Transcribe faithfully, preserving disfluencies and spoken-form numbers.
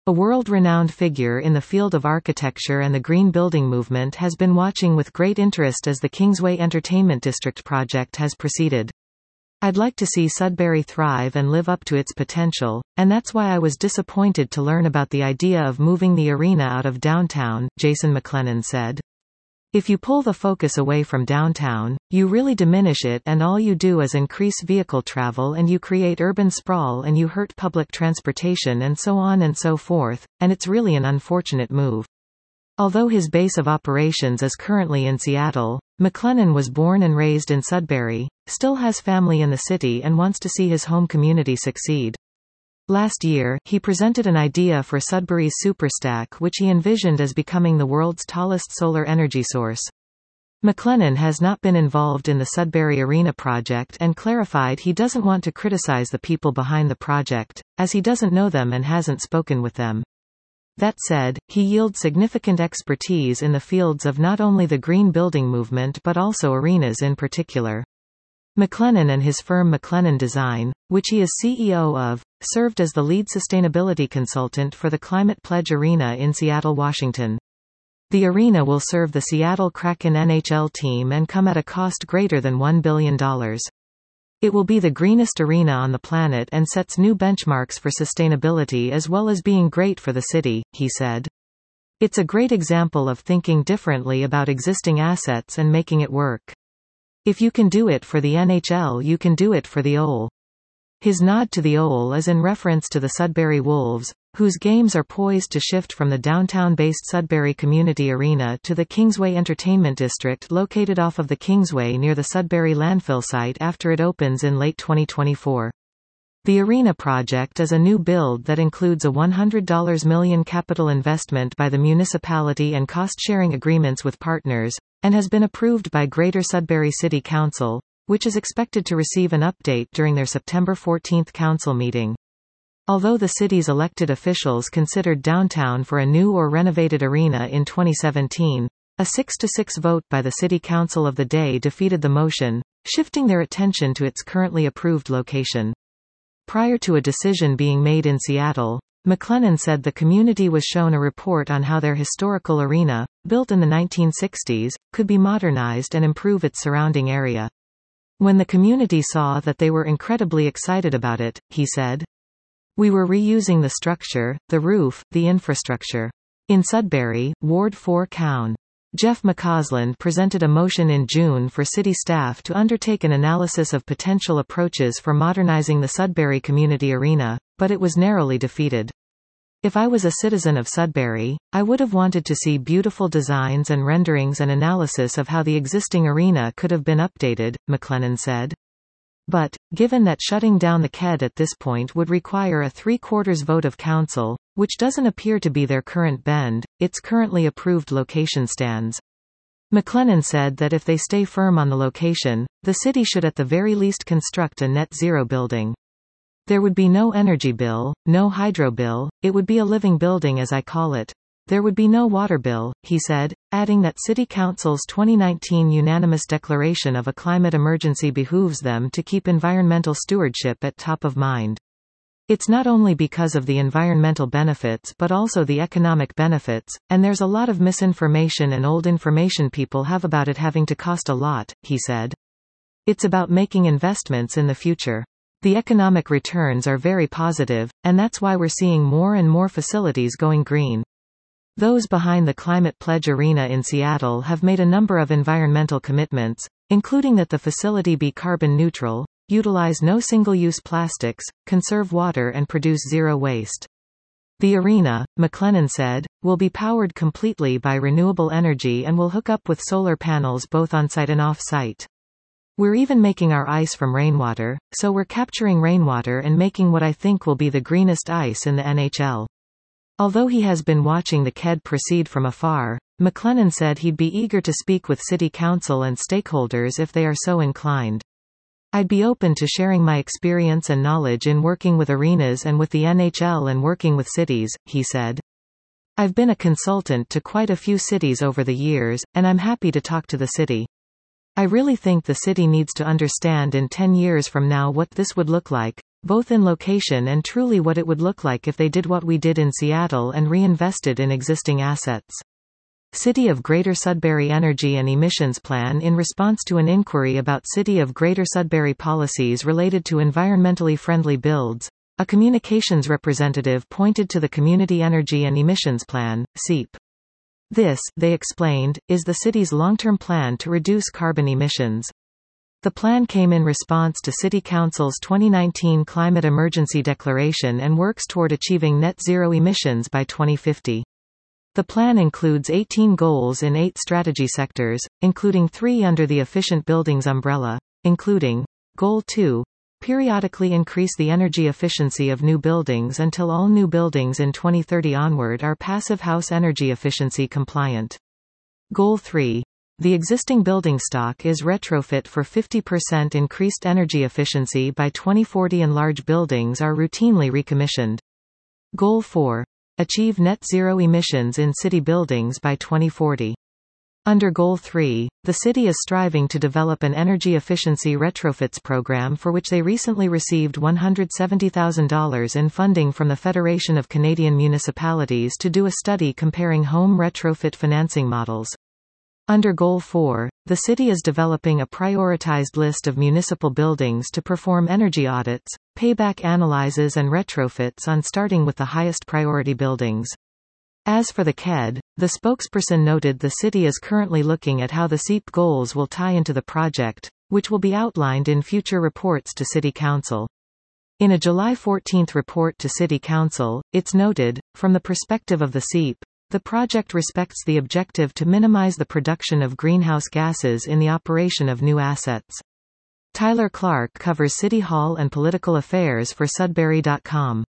A world-renowned figure in the field of architecture and the green building movement has been watching with great interest as the Kingsway Entertainment District project has proceeded. I'd like to see Sudbury thrive and live up to its potential, and that's why I was disappointed to learn about the idea of moving the arena out of downtown, Jason McLennan said. If you pull the focus away from downtown, you really diminish it, and all you do is increase vehicle travel, and you create urban sprawl, and you hurt public transportation, and so on and so forth, and it's really an unfortunate move. Although his base of operations is currently in Seattle, McLennan was born and raised in Sudbury, still has family in the city, and wants to see his home community succeed. Last year, he presented an idea for Sudbury's Superstack, which he envisioned as becoming the world's tallest solar energy source. McLennan has not been involved in the Sudbury Arena project and clarified he doesn't want to criticize the people behind the project, as he doesn't know them and hasn't spoken with them. That said, he yields significant expertise in the fields of not only the green building movement but also arenas in particular. McLennan and his firm McLennan Design, which he is C E O of, served as the lead sustainability consultant for the Climate Pledge Arena in Seattle, Washington. The arena will serve the Seattle Kraken N H L team and come at a cost greater than one billion dollars. It will be the greenest arena on the planet and sets new benchmarks for sustainability as well as being great for the city, he said. It's a great example of thinking differently about existing assets and making it work. If you can do it for the N H L, you can do it for the O L. His nod to the O L is in reference to the Sudbury Wolves, whose games are poised to shift from the downtown-based Sudbury Community Arena to the Kingsway Entertainment District located off of the Kingsway near the Sudbury landfill site after it opens in late twenty twenty-four. The arena project is a new build that includes a one hundred million dollars capital investment by the municipality and cost-sharing agreements with partners, and has been approved by Greater Sudbury City Council, which is expected to receive an update during their September fourteenth council meeting. Although the city's elected officials considered downtown for a new or renovated arena in twenty seventeen, a six to six vote by the city council of the day defeated the motion, shifting their attention to its currently approved location. Prior to a decision being made in Seattle, McLennan said the community was shown a report on how their historical arena, built in the nineteen sixties, could be modernized and improve its surrounding area. When the community saw that, they were incredibly excited about it, he said. We were reusing the structure, the roof, the infrastructure. In Sudbury, Ward four Coun. Jeff McCausland presented a motion in June for city staff to undertake an analysis of potential approaches for modernizing the Sudbury Community Arena, but it was narrowly defeated. If I was a citizen of Sudbury, I would have wanted to see beautiful designs and renderings and analysis of how the existing arena could have been updated, McLennan said. But, given that shutting down the K E D at this point would require a three-quarters vote of council, which doesn't appear to be their current bend, its currently approved location stands. McLennan said that if they stay firm on the location, the city should at the very least construct a net-zero building. There would be no energy bill, no hydro bill, it would be a living building as I call it. There would be no water bill, he said, adding that City Council's twenty nineteen unanimous declaration of a climate emergency behooves them to keep environmental stewardship at top of mind. It's not only because of the environmental benefits but also the economic benefits, and there's a lot of misinformation and old information people have about it having to cost a lot, he said. It's about making investments in the future. The economic returns are very positive, and that's why we're seeing more and more facilities going green. Those behind the Climate Pledge Arena in Seattle have made a number of environmental commitments, including that the facility be carbon neutral, utilize no single-use plastics, conserve water and produce zero waste. The arena, McLennan said, will be powered completely by renewable energy and will hook up with solar panels both on-site and off-site. We're even making our ice from rainwater, so we're capturing rainwater and making what I think will be the greenest ice in the N H L. Although he has been watching the K E D proceed from afar, McLennan said he'd be eager to speak with City Council and stakeholders if they are so inclined. I'd be open to sharing my experience and knowledge in working with arenas and with the N H L and working with cities, he said. I've been a consultant to quite a few cities over the years, and I'm happy to talk to the city. I really think the city needs to understand in ten years from now what this would look like. both in location and truly what it would look like if they did what we did in Seattle and reinvested in existing assets. City of Greater Sudbury Energy and Emissions Plan. In response to an inquiry about City of Greater Sudbury policies related to environmentally friendly builds, a communications representative pointed to the Community Energy and Emissions Plan, C E P. This, they explained, is the city's long-term plan to reduce carbon emissions. The plan came in response to City Council's twenty nineteen Climate Emergency Declaration and works toward achieving net zero emissions by twenty fifty. The plan includes eighteen goals in eight strategy sectors, including three under the Efficient Buildings umbrella, including Goal two, periodically increase the energy efficiency of new buildings until all new buildings in twenty thirty onward are passive house energy efficiency compliant. Goal three, the existing building stock is retrofit for fifty percent increased energy efficiency by twenty forty and large buildings are routinely recommissioned. Goal four, achieve net zero emissions in city buildings by twenty forty. Under Goal three, the city is striving to develop an energy efficiency retrofits program for which they recently received one hundred seventy thousand dollars in funding from the Federation of Canadian Municipalities to do a study comparing home retrofit financing models. Under Goal four, the city is developing a prioritized list of municipal buildings to perform energy audits, payback analyses and retrofits on starting with the highest priority buildings. As for the C E D, the spokesperson noted the city is currently looking at how the C E P goals will tie into the project, which will be outlined in future reports to City Council. In a July fourteenth report to City Council, it's noted, from the perspective of the C E P, the project respects the objective to minimize the production of greenhouse gases in the operation of new assets. Tyler Clark covers City Hall and political affairs for Sudbury dot com.